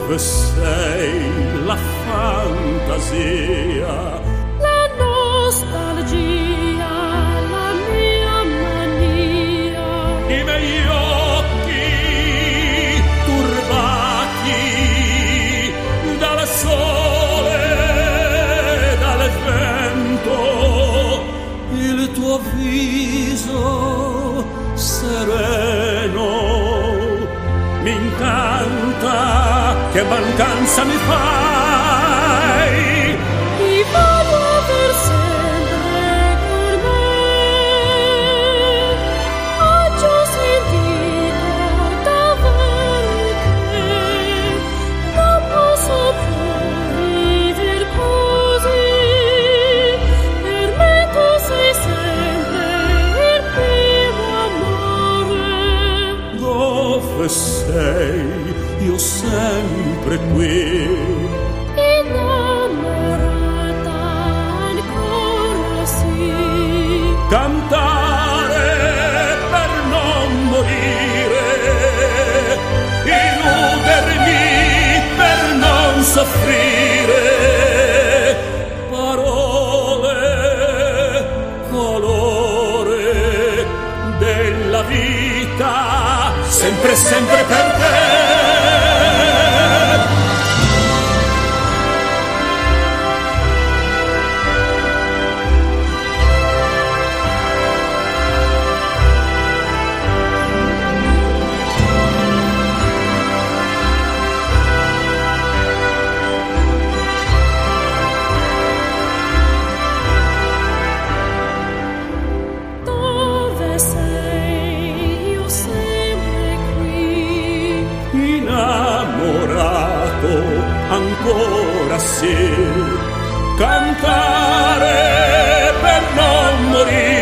Dove sei la fantasia, la nostalgia, la mia mania, i miei occhi turbati dal sole, dal vento, il tuo viso sereno mi incanta, che mancanza mi fai. Ti voglio per sempre con me, ho già sentito davvero che non posso più vivere così. Per me tu sei sempre il primo amore. Dove sei? Io sempre qui, innamorata ancora sì, cantare per non morire, illudermi per non soffrire, parole, colore della vita, sempre, sempre per te. Ancora sì, cantare per non morire.